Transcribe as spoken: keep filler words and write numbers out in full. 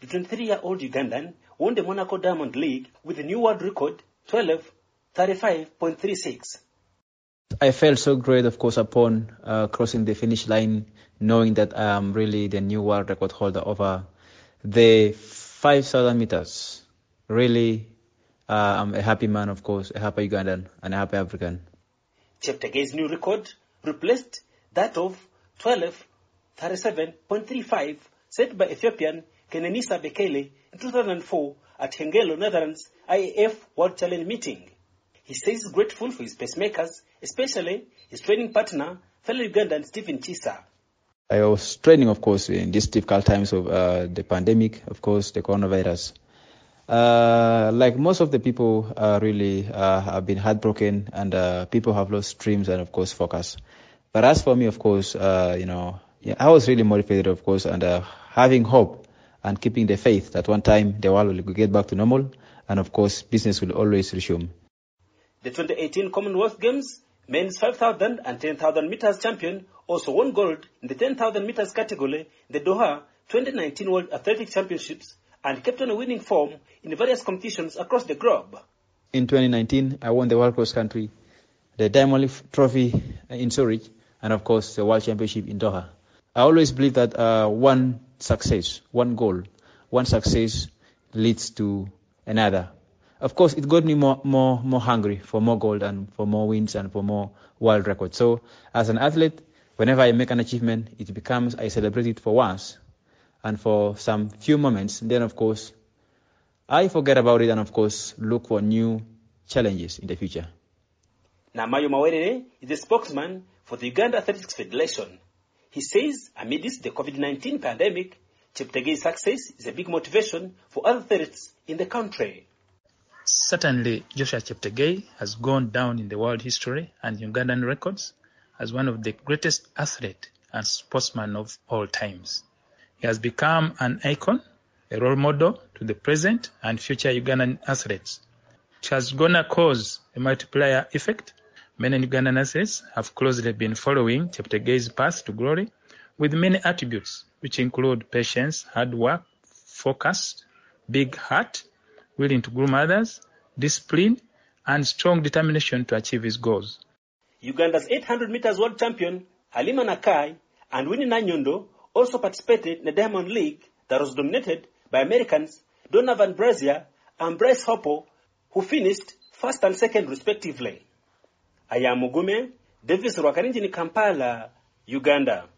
the twenty-three-year-old Ugandan won the Monaco Diamond League with a new world record, twelve thirty-five point three six. I felt so great, of course, upon uh, crossing the finish line, knowing that I am really the new world record holder over the five thousand meters. Really, uh, I'm a happy man, of course, a happy Ugandan and a happy African. Cheptegei's new record replaced that of twelve thirty-seven point three five set by Ethiopian Kenenisa Bekele in two thousand four at Hengelo, Netherlands I A F World Challenge meeting. He says he's grateful for his pacemakers, especially his training partner, fellow Ugandan Stephen Chisa. I was training, of course, in these difficult times of uh, the pandemic, of course, the coronavirus. Uh, like most of the people uh, really uh, have been heartbroken, and uh, people have lost dreams and, of course, focus. But as for me, of course, uh, you know, yeah, I was really motivated, of course, and uh, having hope and keeping the faith that one time the world will get back to normal, and, of course, business will always resume. The twenty eighteen Commonwealth Games men's five thousand and ten thousand meters champion also won gold in the ten thousand meters category in the Doha twenty nineteen World Athletics Championships and kept on a winning form in various competitions across the globe. In twenty nineteen, I won the World Cross Country, the Diamond League Trophy in Zurich, and, of course, the World Championship in Doha. I always believe that uh, one success, one goal, one success leads to another. Of course, it got me more, more, more hungry for more gold and for more wins and for more world records. So, as an athlete, whenever I make an achievement, it becomes, I celebrate it for once and for some few moments. Then, of course, I forget about it and, of course, look for new challenges in the future. Namayo Mawerere is the spokesman for the Uganda Athletics Federation. He says, amidst the COVID nineteen pandemic, Cheptegei's success is a big motivation for other athletes in the country. Certainly, Joshua Cheptegei has gone down in the world history and Ugandan records as one of the greatest athletes and sportsmen of all times. He has become an icon, a role model to the present and future Ugandan athletes. It has gonna cause a multiplier effect. Many Ugandan athletes have closely been following Cheptegei's path to glory with many attributes, which include patience, hard work, focus, big heart, willing to groom others, discipline, and strong determination to achieve his goals. Uganda's eight hundred meters world champion, Halima Nakai, and Winnie Nanyondo also participated in the Diamond League that was dominated by Americans Donovan Brazier and Bryce Hoppo, who finished first and second respectively. I am Mugume, Davis Rwakarinji in Kampala, Uganda.